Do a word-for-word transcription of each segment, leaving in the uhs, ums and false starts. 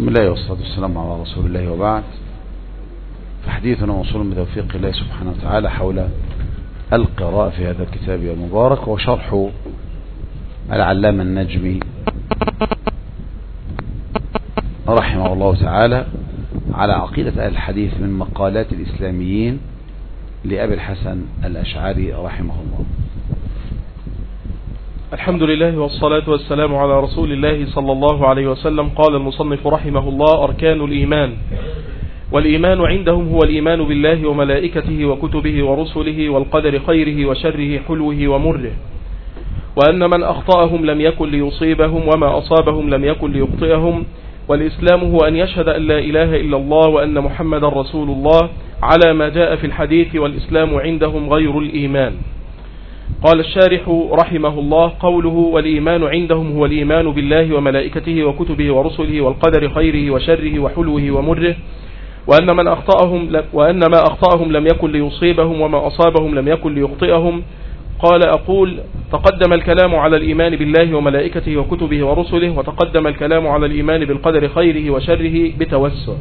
بسم الله والصلاة والسلام على رسول الله وبعد. فحديثنا موصول بتوفيق الله سبحانه وتعالى حول القراءة في هذا الكتاب المبارك وشرح العلامة النجمي رحمه الله تعالى على عقيدة أهل الحديث من مقالات الإسلاميين لأبي الحسن الأشعري رحمه الله. الحمد لله والصلاة والسلام على رسول الله صلى الله عليه وسلم. قال المصنف رحمه الله: أركان الإيمان. والإيمان عندهم هو الإيمان بالله وملائكته وكتبه ورسله والقدر خيره وشره حلوه ومره، وأن من أخطأهم لم يكن ليصيبهم وما أصابهم لم يكن ليخطئهم. والإسلام هو أن يشهد أن لا إله إلا الله وأن محمد رسول الله على ما جاء في الحديث. والإسلام عندهم غير الإيمان. قال الشارح رحمه الله: قوله والإيمان عندهم هو الإيمان بالله وملائكته وكتبه ورسله والقدر خيره وشره وحلوه ومره، وأن من أخطأهم وأن ما أخطأهم لم يكن ليصيبهم وما أصابهم لم يكن ليخطئهم. قال: أقول تقدم الكلام على الإيمان بالله وملائكته وكتبه ورسله، وتقدم الكلام على الإيمان بالقدر خيره وشره بتوسع.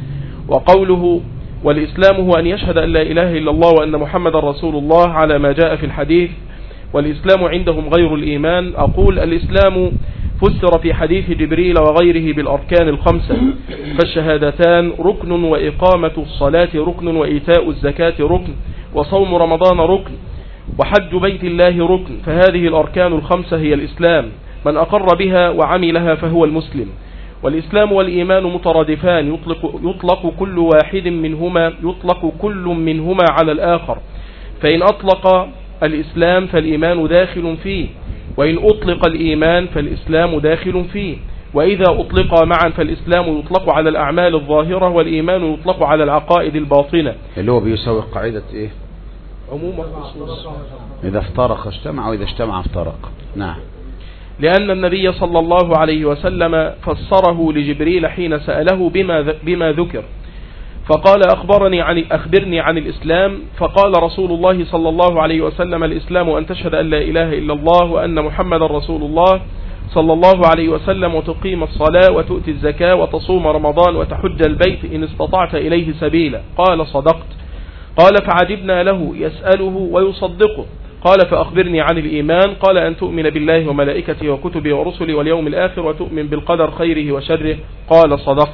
وقوله والإسلام هو أن يشهد أن لا إله إلا الله وأن محمد رسول الله على ما جاء في الحديث. والإسلام عندهم غير الإيمان. أقول الإسلام فسر في حديث جبريل وغيره بالأركان الخمسة، فالشهادتان ركن، وإقامة الصلاة ركن، وإيتاء الزكاة ركن، وصوم رمضان ركن، وحج بيت الله ركن. فهذه الأركان الخمسة هي الإسلام، من أقر بها وعملها فهو المسلم. والإسلام والإيمان مترادفان، يطلق, يطلق كل واحد منهما يطلق كل منهما على الآخر، فإن أطلق الإسلام فالإيمان داخل فيه، وإن أطلق الإيمان فالإسلام داخل فيه. وإذا أطلق معا فالإسلام يطلق على الأعمال الظاهرة، والإيمان يطلق على العقائد الباطنة، اللي هو بيساوي قاعدة إيه؟ عموم الخصوص. إذا افترق اجتمع، وإذا اجتمع افترق. نعم. لأن النبي صلى الله عليه وسلم فسره لجبريل حين سأله بما بما ذكر، فقال: أخبرني عن أخبرني عن الإسلام. فقال رسول الله صلى الله عليه وسلم: الإسلام أن تشهد أن لا إله إلا الله وأن محمد رسول الله صلى الله عليه وسلم، وتقيم الصلاة وتؤتي الزكاة وتصوم رمضان وتحج البيت إن استطعت إليه سبيلا. قال: صدقت. قال: فعجبنا له يسأله ويصدقه. قال: فأخبرني عن الإيمان. قال: أن تؤمن بالله وملائكته وكتبه ورسله واليوم الآخر، وتؤمن بالقدر خيره وشره. قال: صدقت.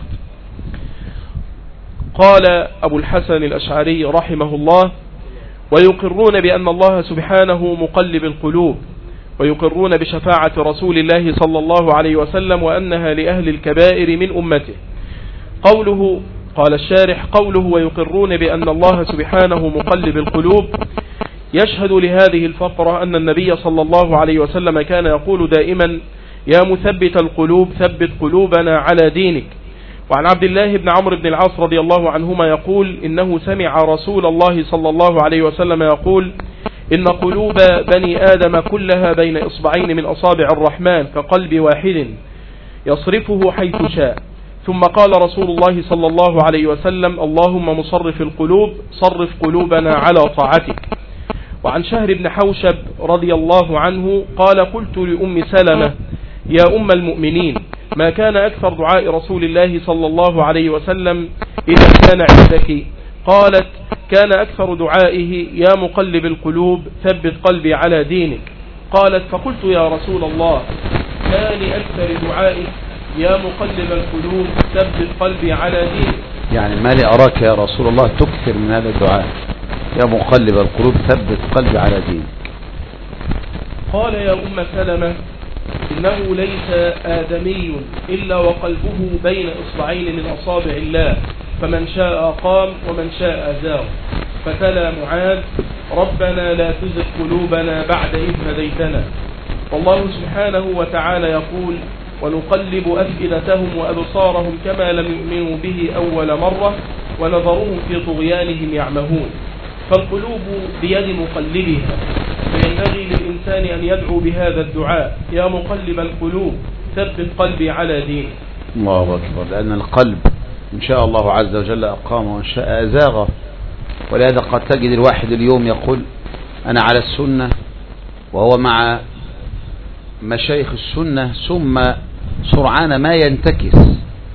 قال أبو الحسن الأشعري رحمه الله: ويقرون بأن الله سبحانه مقلب القلوب، ويقرون بشفاعة رسول الله صلى الله عليه وسلم وأنها لأهل الكبائر من أمته. قوله قال الشارح: قوله ويقرون بأن الله سبحانه مقلب القلوب يشهد لهذه الفقرة أن النبي صلى الله عليه وسلم كان يقول دائما: يا مثبت القلوب ثبت قلوبنا على دينك. وعن عبد الله بن عمرو بن العاص رضي الله عنهما يقول: إنه سمع رسول الله صلى الله عليه وسلم يقول: إن قلوب بني آدم كلها بين إصبعين من أصابع الرحمن كقلب واحد يصرفه حيث شاء. ثم قال رسول الله صلى الله عليه وسلم: اللهم مصرف القلوب صرف قلوبنا على طاعتك. وعن شهر بن حوشب رضي الله عنه قال: قلت لأم سلمة: يا أم المؤمنين، ما كان أكثر دعاء رسول الله صلى الله عليه وسلم إذا كان عندك؟ قالت: كان أكثر دعائه: يا مقلب القلوب ثبت قلبي على دينك. قالت: فقلت يا رسول الله، ما لأكثر دعائك يا مقلب القلوب ثبت قلبي على دينك؟ يعني ما لي أراك يا رسول الله تكثر من هذا الدعاء، يا مقلب القلوب ثبت قلبي على دينك. قال: يا أم سلمة، إنه ليس آدمي إلا وقلبه بين إصبعين من أصابع الله، فمن شاء قام ومن شاء زار. فتلا معاذ: ربنا لا تزغ قلوبنا بعد إذ هديتنا. والله سبحانه وتعالى يقول: ونقلب أفئدتهم وأبصارهم كما لم يؤمنوا به أول مرة ونظرهم في طغيانهم يعمهون. فالقلوب بيد مقلبها، فينبغي للإنسان أن يدعو بهذا الدعاء: يا مقلب القلوب ثبت قلبي على دينك. الله أكبر. لأن القلب إن شاء الله عز وجل أقامه وإن شاء أزاغه. ولهذا قد تجد الواحد اليوم يقول: أنا على السنة، وهو مع مشايخ السنة ثم سرعان ما ينتكس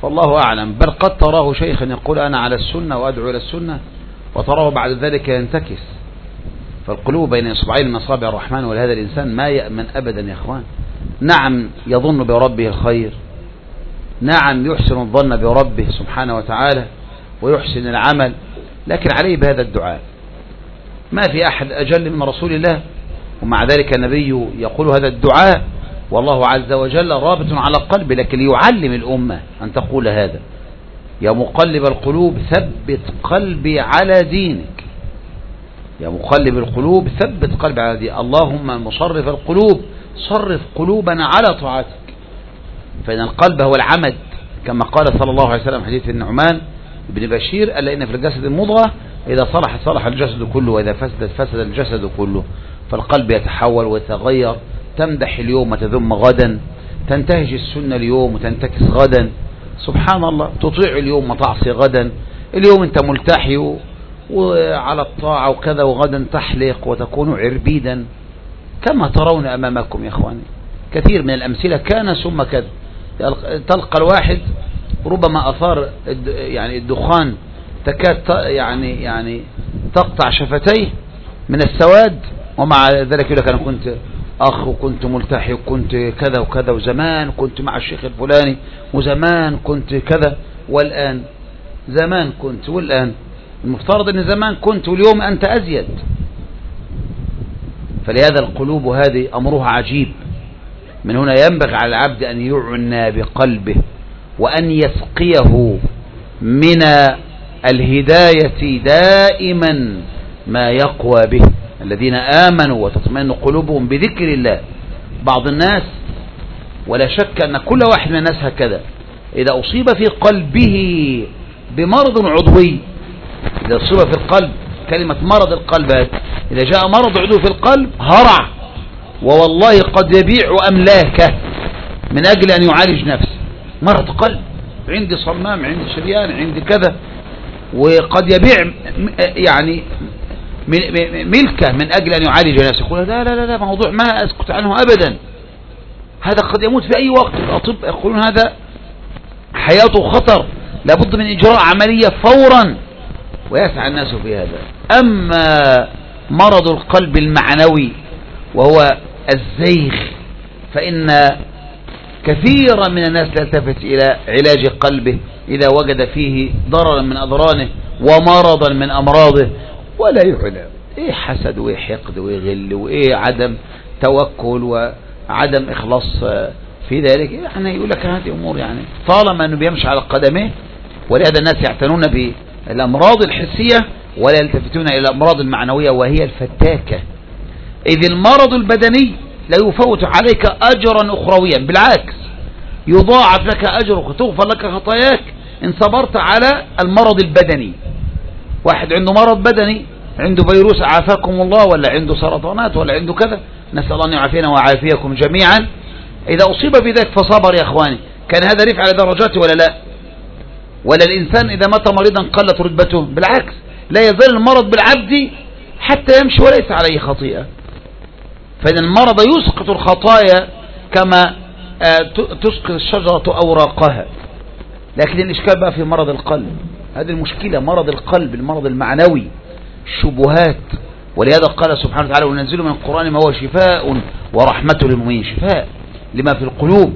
فالله أعلم. بل قد تراه شيخا يقول أنا على السنة وأدعو إلى السنة، وتراه بعد ذلك ينتكس. فالقلوب بين إصبعين من أصابع الرحمن، ولهذا الإنسان ما يأمن أبدا يا إخوان. نعم يظن بربه الخير، نعم يحسن الظن بربه سبحانه وتعالى ويحسن العمل، لكن عليه بهذا الدعاء. ما في أحد أجل من رسول الله، ومع ذلك النبي يقول هذا الدعاء، والله عز وجل رابط على قلب، لكن يعلم الأمة أن تقول هذا: يا مقلب القلوب ثبت قلبي على دينك. يا مقلب القلوب ثبت قلبي على دينك. اللهم مصرف القلوب صرف قلوبنا على طاعتك. فإن القلب هو العمد، كما قال صلى الله عليه وسلم حديث النعمان بن بشير: ألا إن في الجسد مضغة إذا صلح صلح الجسد كله، وإذا فسد فسد الجسد كله. فالقلب يتحول ويتغير، تمدح اليوم وتذم غدا، تنتهج السنة اليوم وتنتكس غدا. سبحان الله، تطيع اليوم وتعصي غدا. اليوم أنت ملتحي وعلى الطاعة وكذا، وغدا تحلق وتكون عربيدا، كما ترون أمامكم يا إخواني. كثير من الأمثلة كان ثم كذا. تلقى الواحد ربما أثار يعني الدخان تكاد يعني يعني تقطع شفتيه من السواد، ومع ذلك يقول لك أنا كنت أخ وكنت ملتحي وكنت كذا وكذا، وزمان كنت مع الشيخ الفلاني، وزمان كنت كذا، والآن زمان كنت والآن. المفترض أن زمان كنت واليوم أنت أزيد. فلهذا القلوب هذه أمرها عجيب. من هنا ينبغي على العبد أن يعنى بقلبه، وأن يسقيه من الهداية دائما ما يقوى به. الذين آمنوا وتطمئن قلوبهم بذكر الله. بعض الناس، ولا شك أن كل واحد من الناس هكذا، إذا أصيب في قلبه بمرض عضوي، إذا أصيب في القلب، كلمة مرض القلب، إذا جاء مرض عضوي في القلب هرع، ووالله قد يبيع أملاكه من أجل أن يعالج نفسه. مرض قلب، عندي صمام، عندي شريان، عندي كذا، وقد يبيع يعني ملكه من أجل أن يعالج نفسه. يقول لا لا لا موضوع ما أسكت عنه أبدا، هذا قد يموت في أي وقت. الأطباء يقولون هذا حياته خطر، لابد من إجراء عملية فورا، ويسعى الناس في هذا. أما مرض القلب المعنوي وهو الزيغ، فإن كثيرا من الناس لا يلتفت إلى علاج قلبه إذا وجد فيه ضررا من أضرانه ومرضا من أمراضه، ولا يعلم إيه حسد وإيه حقد وإيه غل وإيه عدم توكل وعدم إخلاص في ذلك. يعني يقول لك هذه أمور يعني طالما أنه بيمشي على قدمه. ولهذا الناس يعتنون بالأمراض الحسية ولا يلتفتون إلى الأمراض المعنوية، وهي الفتاكة. إذ المرض البدني لا يفوت عليك أجرا أخرويا، بالعكس يضاعف لك أجرك، تغفر لك خطاياك إن صبرت على المرض البدني. واحد عنده مرض بدني، عنده فيروس عافاكم الله، ولا عنده سرطانات، ولا عنده كذا، نسأل الله أن يعافينا ويعافيكم جميعا. إذا أصيب بذلك فصبر يا إخواني، كان هذا رفع لدرجاته ولا لا؟ ولا الإنسان إذا مات مريضا قلت رتبته؟ بالعكس، لا يزال المرض بالعبد حتى يمشي وليس عليه خطيئة. فإن المرض يسقط الخطايا كما تسقط الشجرة أوراقها. لكن الإشكال بقى في مرض القلب، هذه المشكلة، مرض القلب، المرض المعنوي، الشبهات. ولهذا قال سبحانه وتعالى: وننزل من القرآن ما هو شفاء ورحمة للمؤمنين. شفاء لما في القلوب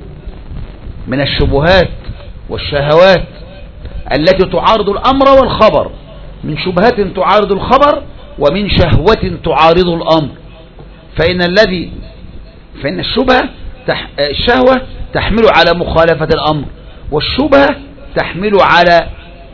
من الشبهات والشهوات التي تعارض الأمر والخبر، من شبهات تعارض الخبر ومن شهوة تعارض الأمر. فإن الذي فإن الشبهة تح... الشهوة تحمل على مخالفة الأمر، والشبهة تحمل على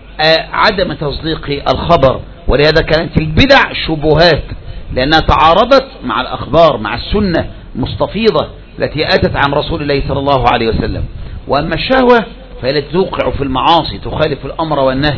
عدم تصديق الخبر. ولهذا كانت البدع شبهات، لأنها تعارضت مع الأخبار، مع السنة المستفيضة التي أتت عن رسول الله صلى الله عليه وسلم. وأما الشهوة فهي التي توقع في المعاصي، تخالف الأمر والنهي.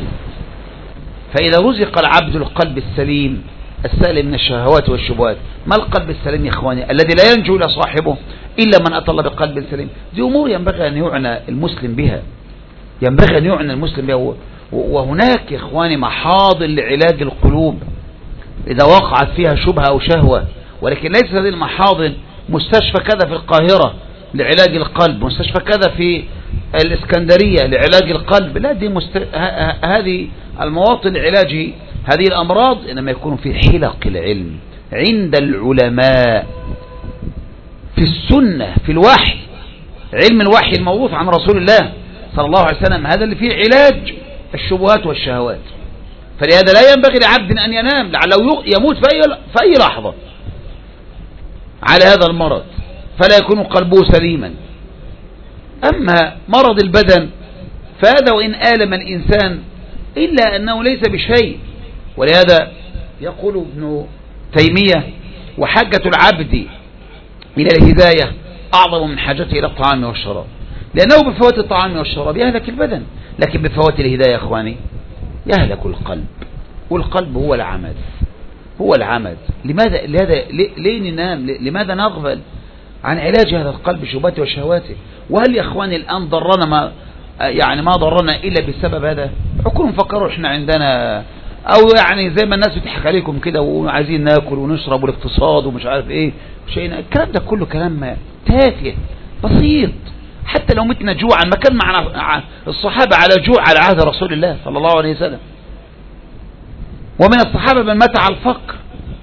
فإذا رزق العبد القلب السليم السالم من الشهوات والشبهات. ما القلب السليم يا إخواني؟ الذي لا ينجو إلى صاحبه إلا من أتى الله بقلب سليم. دي أمور ينبغي أن يعنى المسلم بها، ينبغي أن يعنى المسلم بها. وهناك يا إخواني محاضر لعلاج القلوب إذا وقعت فيها شبهة أو شهوة، ولكن ليس هذه المحاضر مستشفى كذا في القاهرة لعلاج القلب، مستشفى كذا في الإسكندرية لعلاج القلب، لا دي مست... ه... هذه المواطن لعلاج هذه الأمراض إنما يكون في حلق العلم عند العلماء في السنة في الوحي، علم الوحي الموروث عن رسول الله صلى الله عليه وسلم، هذا اللي فيه علاج الشبهات والشهوات. فلهذا لا ينبغي لعبد أن ينام لعله يموت في أي, في أي لحظة على هذا المرض، فلا يكون قلبه سليما. أما مرض البدن فهذا وإن آلم الإنسان إلا أنه ليس بشيء، ولهذا يقول ابن تيمية وحاجة العبد إلى الهداية أعظم من حاجته إلى الطعام والشراب، لأنه بفوات الطعام والشراب يهلك البدن، لكن بفوات الهداية يا أخواني يهلك القلب، والقلب هو العمد، هو العمد. لماذا لهذا ليه ننام؟ لماذا نغفل عن علاج هذا القلب شبهاته وشهواته؟ وهل يا أخواني الآن ضرنا ما يعني ما ضرنا إلا بسبب هذا؟ عكم فكروا إحنا عندنا أو يعني زي ما الناس بتضحك عليكم كده وعايزين ناكل ونشرب والاقتصاد ومش عارف إيه شيء، الكلام ده كله كلام تافه بسيط. حتى لو متنا جوعا ما كان معنا الصحابة على جوع على عهد رسول الله صلى الله عليه وسلم، ومن الصحابة من مات على الفقر،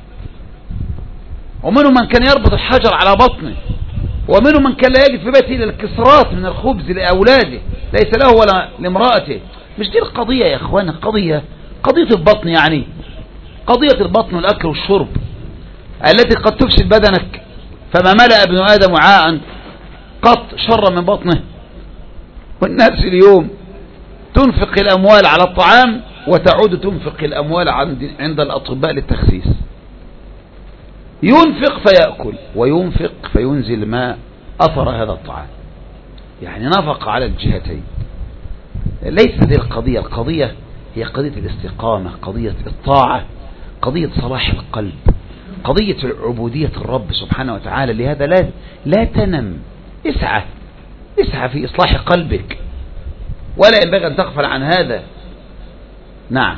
ومنهم من كان يربط الحجر على بطنه، ومنهم من كان لا يجد في بيته إلا الكسرات من الخبز لأولاده ليس له ولا لامرأته. مش دي القضية يا أخوان، القضية قضية البطن، يعني قضية البطن والأكل والشرب التي قد تفسد بدنك. فما ملأ ابن آدم وعاء قط شر من بطنه. والناس اليوم تنفق الأموال على الطعام وتعود تنفق الأموال عند الأطباء للتخسيس. ينفق فيأكل وينفق فينزل ما أثر هذا الطعام، يعني نفق على الجهتين. ليس هذه القضية، القضية هي قضية الاستقامة، قضية الطاعة، قضية صلاح القلب، قضية عبودية الرب سبحانه وتعالى. لهذا لا لا تنم، اسعى اسعى في إصلاح قلبك، ولا ينبغي أن تغفل عن هذا. نعم.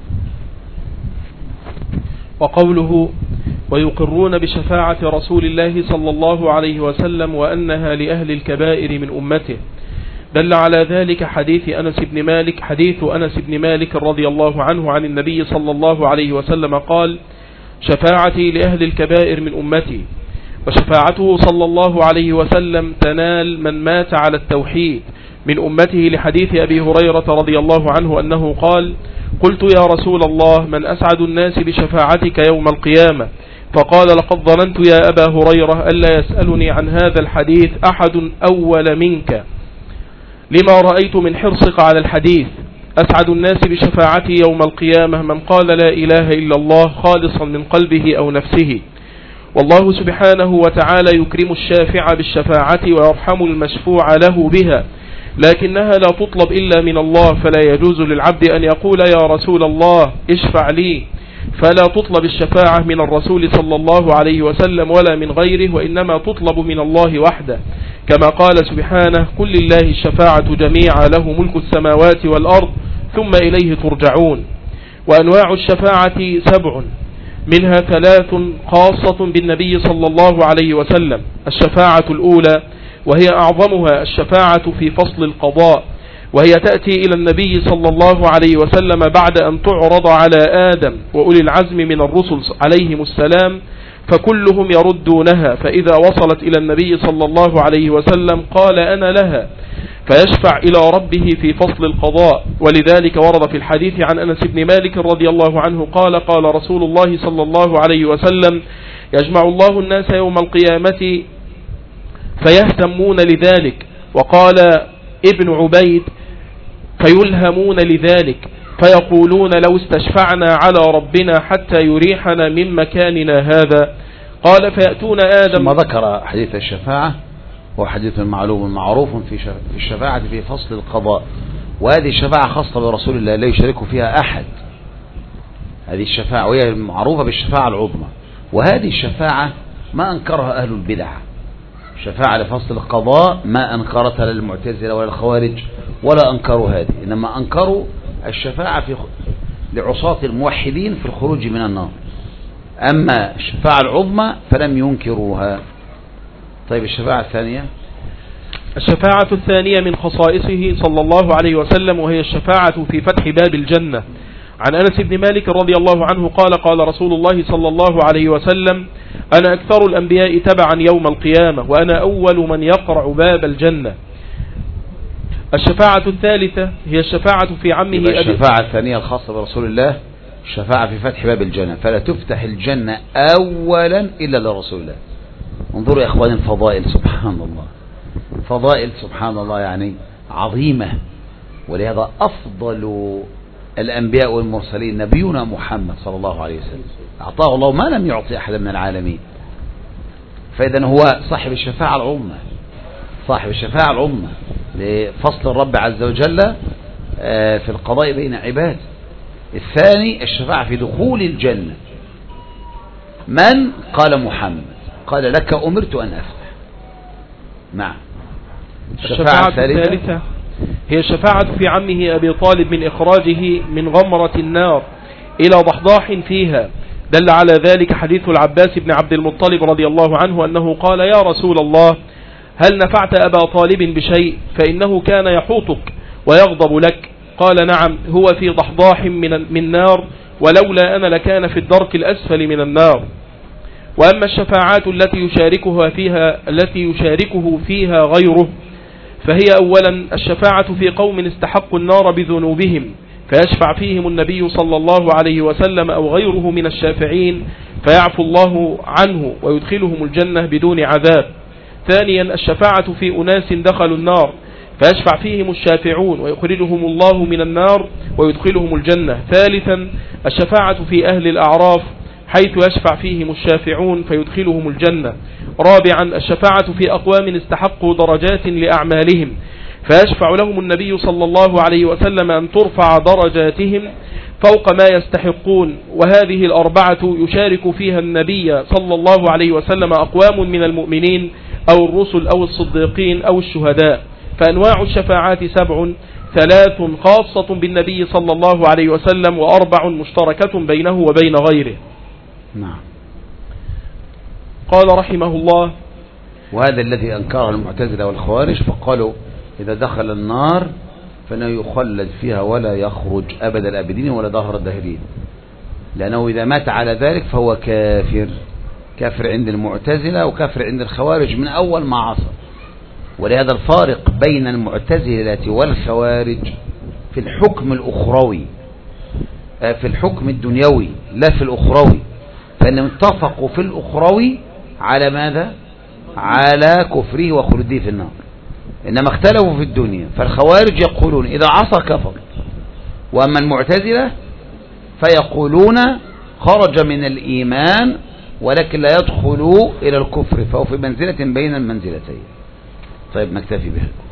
وقوله ويقرون بشفاعة رسول الله صلى الله عليه وسلم وأنها لأهل الكبائر من أمته، دل على ذلك حديث أنس بن مالك حديث أنس بن مالك رضي الله عنه عن النبي صلى الله عليه وسلم قال: شفاعتي لأهل الكبائر من أمتي. وشفاعته صلى الله عليه وسلم تنال من مات على التوحيد من أمته، لحديث أبي هريرة رضي الله عنه أنه قال: قلت يا رسول الله من أسعد الناس بشفاعتك يوم القيامة؟ فقال: لقد ظننت يا أبا هريرة ألا يسألني عن هذا الحديث أحد أول منك، لما رأيت من حرصك على الحديث. أسعد الناس بشفاعتي يوم القيامة من قال لا إله إلا الله خالصا من قلبه أو نفسه. والله سبحانه وتعالى يكرم الشافع بالشفاعة ويرحم المشفوع له بها، لكنها لا تطلب إلا من الله، فلا يجوز للعبد أن يقول يا رسول الله اشفع لي، فلا تطلب الشفاعة من الرسول صلى الله عليه وسلم ولا من غيره، وإنما تطلب من الله وحده، كما قال سبحانه: قل لله الشفاعة جميعا له ملك السماوات والأرض ثم إليه ترجعون. وأنواع الشفاعة سبع، منها ثلاث خاصة بالنبي صلى الله عليه وسلم. الشفاعة الأولى وهي أعظمها الشفاعة في فصل القضاء، وهي تأتي إلى النبي صلى الله عليه وسلم بعد أن تعرض على آدم وأولي العزم من الرسل عليهم السلام، فكلهم يردونها، فإذا وصلت إلى النبي صلى الله عليه وسلم قال أنا لها، فيشفع إلى ربه في فصل القضاء. ولذلك ورد في الحديث عن أنس بن مالك رضي الله عنه قال: قال رسول الله صلى الله عليه وسلم: يجمع الله الناس يوم القيامة فيهتمون لذلك. وقال ابن عبيد: فيلهمون لذلك، فيقولون لو استشفعنا على ربنا حتى يريحنا من مكاننا هذا. قال: فيأتون آدم. ثم ذكر حديث الشفاعة، وحديث معلوم معروف في الشفاعة في فصل القضاء، وهذه الشفاعة خاصة برسول الله لا يشارك فيها أحد. هذه الشفاعة وهي معروفة بالشفاعة العظمى، وهذه الشفاعة ما أنكرها أهل البدع. شفاعة لفصل القضاء ما أنكرتها للمعتزلة ولا الخوارج ولا أنكروا هذه، إنما أنكروا الشفاعة في لعصاة الموحدين في الخروج من النار. أما الشفاعة العظمى فلم ينكروها. طيب الشفاعة الثانية؟ الشفاعة الثانية من خصائصه صلى الله عليه وسلم، وهي الشفاعة في فتح باب الجنة. عن أنس بن مالك رضي الله عنه قال قال رسول الله صلى الله عليه وسلم: أنا أكثر الأنبياء تبعا يوم القيامة، وأنا أول من يقرع باب الجنة. الشفاعة الثالثة هي الشفاعة في عمه أبي. الشفاعة الثانية الخاصة برسول الله الشفاعة في فتح باب الجنة، فلا تفتح الجنة أولا إلا لرسول الله. انظروا يا إخواني الفضائل، سبحان الله، فضائل سبحان الله يعني عظيمة. ولهذا أفضل الأنبياء والمرسلين نبينا محمد صلى الله عليه وسلم، أعطاه الله ما لم يعطي أحد من العالمين. فإذا هو صاحب الشفاعة العظمى، صاحب الشفاعة العظمى لفصل الرب عز وجل في القضاء بين عباده. الثاني الشفاعة في دخول الجنة. من؟ قال محمد، قال لك أمرت أن أفتح. نعم. الشفاعة الثالثة هي الشفاعة في عمه أبي طالب من إخراجه من غمرة النار إلى ضحضاح فيها. دل على ذلك حديث العباس بن عبد المطلب رضي الله عنه أنه قال: يا رسول الله، هل نفعت أبا طالب بشيء؟ فإنه كان يحوطك ويغضب لك. قال: نعم، هو في ضحضاح من, من نار، ولولا أنا لكان في الدرك الأسفل من النار. وأما الشفاعات التي يشاركها فيها التي يشاركه فيها غيره، فهي أولا الشفاعة في قوم استحقوا النار بذنوبهم، فيشفع فيهم النبي صلى الله عليه وسلم أو غيره من الشافعين، فيعفو الله عنه ويدخلهم الجنة بدون عذاب. ثانيا الشفاعة في أناس دخلوا النار، فيشفع فيهم الشافعون ويخرجهم الله من النار ويدخلهم الجنة. ثالثا الشفاعة في أهل الأعراف، حيث يشفع فيهم الشافعون فيدخلهم الجنة. رابعا الشفاعة في أقوام استحقوا درجات لأعمالهم، فيشفع لهم النبي صلى الله عليه وسلم أن ترفع درجاتهم فوق ما يستحقون. وهذه الأربعة يشارك فيها النبي صلى الله عليه وسلم أقوام من المؤمنين أو الرسل أو الصديقين أو الشهداء. فأنواع الشفاعات سبع: ثلاث خاصة بالنبي صلى الله عليه وسلم، وأربع مشتركة بينه وبين غيره. نعم. قال رحمه الله: وهذا الذي أنكره المعتزلة والخوارج، فقالوا إذا دخل النار فإنه يخلد فيها ولا يخرج أبد الأبدين ولا دهر الداهرين، لأنه إذا مات على ذلك فهو كافر، كافر عند المعتزلة وكافر عند الخوارج من أول ما عصر. ولهذا الفارق بين المعتزلة والخوارج في الحكم الأخروي، في الحكم الدنيوي لا في الأخروي، فإنهم اتفقوا في الأخروي على ماذا؟ على كفره وخلوده في النار، إنما اختلفوا في الدنيا. فالخوارج يقولون إذا عصى كفر، وأما المعتزلة فيقولون خرج من الإيمان ولكن لا يدخل إلى الكفر، فهو في منزلة بين المنزلتين. طيب نكتفي بها.